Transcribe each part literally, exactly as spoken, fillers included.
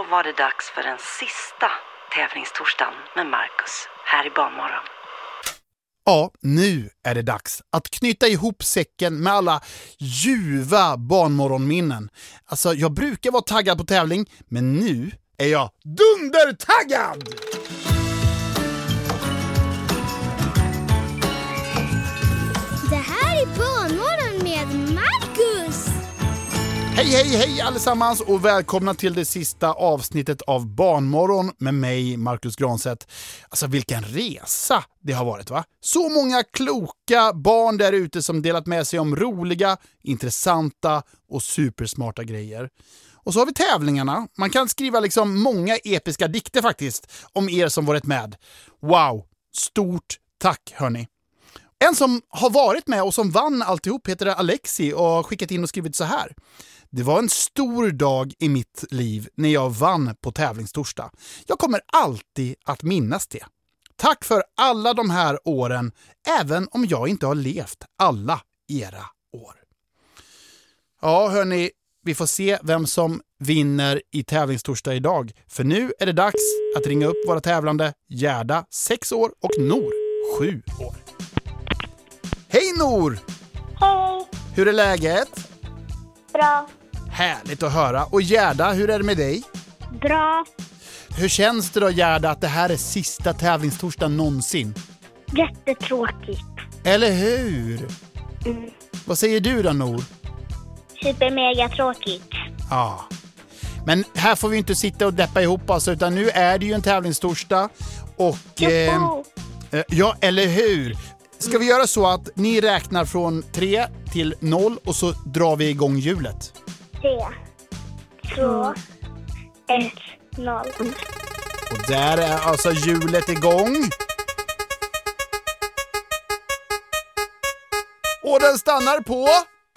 var det dags för den sista tävlingstorsdagen med Marcus här i Barnmorgon. Ja, nu är det dags att knyta ihop säcken med alla ljuva barnmorgonminnen. Alltså, jag brukar vara taggad på tävling, men nu är jag dundertaggad! Det här är Barnmorgon med Marcus! Hej, hej, hej allesammans och välkomna till det sista avsnittet av Barnmorgon med mig, Marcus Granstedt. Alltså vilken resa det har varit, va? Så många kloka barn där ute som delat med sig om roliga, intressanta och supersmarta grejer. Och så har vi tävlingarna. Man kan skriva liksom många episka dikter faktiskt om er som varit med. Wow, stort tack hörni. En som har varit med och som vann alltihop heter Alexi och har skickat in och skrivit så här. Det var en stor dag i mitt liv när jag vann på tävlingstorsdag. Jag kommer alltid att minnas det. Tack för alla de här åren, även om jag inte har levt alla era år. Ja hörni, vi får se vem som vinner i tävlingstorsdag idag. För nu är det dags att ringa upp våra tävlande Gerda, sex år och Nor, sju år. Hej Nor! Hej! Hur är läget? Bra. Härligt att höra. Och Gerda, hur är det med dig? Bra. Hur känns det då Gerda att det här är sista tävlingstorsdagen någonsin? Jättetråkigt. Eller hur? Mm. Vad säger du då Nor? Supermega tråkigt. Ja. Men här får vi inte sitta och deppa ihop oss utan nu är det ju en tävlingstorsdag. Och eh, eh, ja, eller hur? Ska vi göra så att ni räknar från tre till noll och så drar vi igång hjulet? Tre, två, ett, noll. Och där är alltså hjulet igång. Och den stannar på...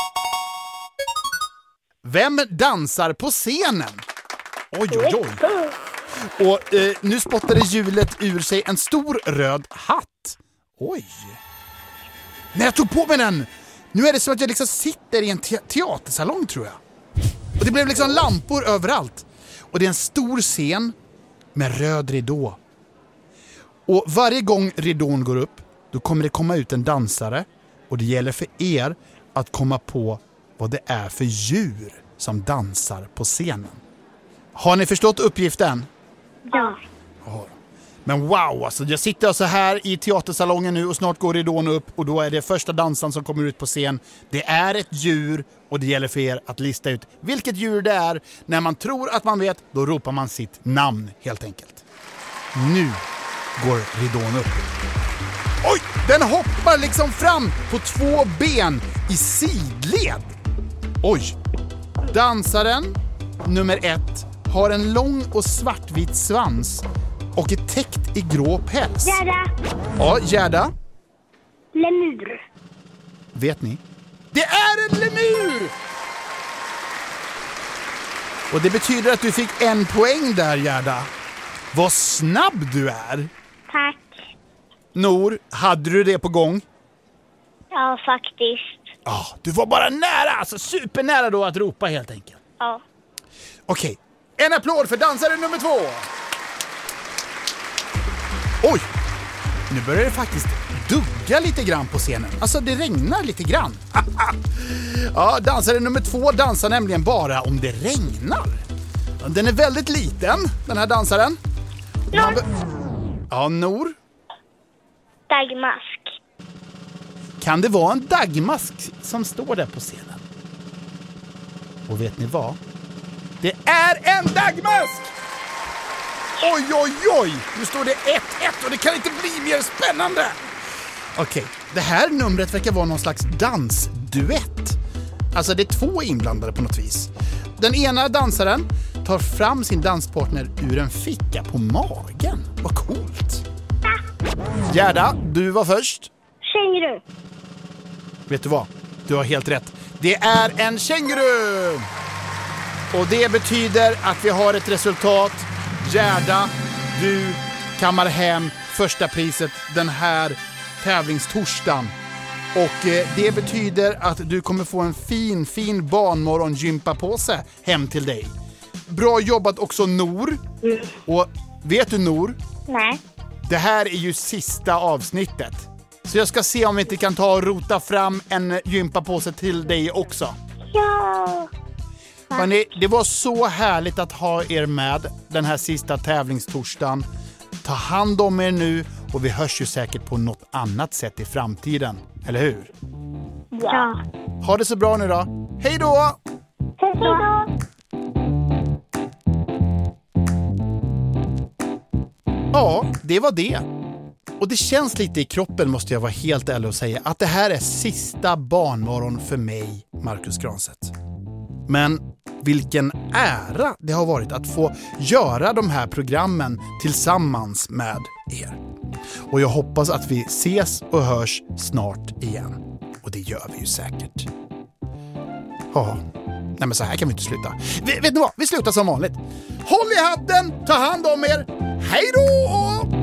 Vem dansar på scenen? Oj, oj, oj. Och eh, nu spottade hjulet ur sig en stor röd hatt. Oj. När jag tog på mig den, nu är det så att jag liksom sitter i en te- teatersalong tror jag. Och det blev liksom lampor överallt. Och det är en stor scen med röd ridå. Och varje gång ridån går upp, då kommer det komma ut en dansare. Och det gäller för er att komma på vad det är för djur som dansar på scenen. Har ni förstått uppgiften? Ja. Ja. Men wow, alltså jag sitter så här i teatersalongen nu och snart går ridån upp och då är det första dansen som kommer ut på scen. Det är ett djur och det gäller för er att lista ut vilket djur det är. När man tror att man vet, då ropar man sitt namn helt enkelt. Nu går ridån upp. Oj, den hoppar liksom fram på två ben i sidled. Oj, dansaren nummer ett har en lång och svartvit svans och är täckt i grå päls. Gerda. Ja, Gerda. Lemur. Vet ni? Det är en lemur! Och det betyder att du fick en poäng där, Gerda. Vad snabb du är! Tack. Nor, hade du det på gång? Ja, faktiskt. Ja, du var bara nära, alltså supernära då att ropa helt enkelt. Ja. Okej, en applåd för dansare nummer två! Oj, nu börjar det faktiskt dugga lite grann på scenen. Alltså det regnar lite grann. Ja, dansare nummer två dansar nämligen bara om det regnar. Den är väldigt liten, den här dansaren. Nor. Be- ja, Nor. Dagmask. Kan det vara en dagmask som står där på scenen? Och vet ni vad? Det är en dagmask! Oj, oj, oj! Nu står det ett ett och det kan inte bli mer spännande! Okej, det här numret verkar vara någon slags dansduett. Alltså det är två inblandade på något vis. Den ena dansaren tar fram sin danspartner ur en ficka på magen. Vad coolt! Gerda, du var först. Känguru. Vet du vad? Du har helt rätt. Det är en känguru! Och det betyder att vi har ett resultat. Gerda, du kammar hem första priset den här tävlingstorsdagen. Och eh, det betyder att du kommer få en fin, fin barnmorgon-gympapåse hem till dig. Bra jobbat också, Nor. Mm. Och vet du, Nor? Nej. Det här är ju sista avsnittet. Så jag ska se om vi inte kan ta och rota fram en gympapåse till dig också. Ja. Hörrni, det var så härligt att ha er med den här sista tävlingstorsdagen. Ta hand om er nu och vi hörs ju säkert på något annat sätt i framtiden. Eller hur? Ja. Ha det så bra nu då. Hej då! Hej då. Ja, det var det. Och det känns lite i kroppen, måste jag vara helt ärlig och säga, att det här är sista barnmorgon för mig, Marcus Granstedt. Men vilken ära det har varit att få göra de här programmen tillsammans med er. Och jag hoppas att vi ses och hörs snart igen. Och det gör vi ju säkert. Ja, nej men så här kan vi inte sluta. Vet, vet ni vad? Vi slutar som vanligt. Håll i hatten, ta hand om er. Hej då!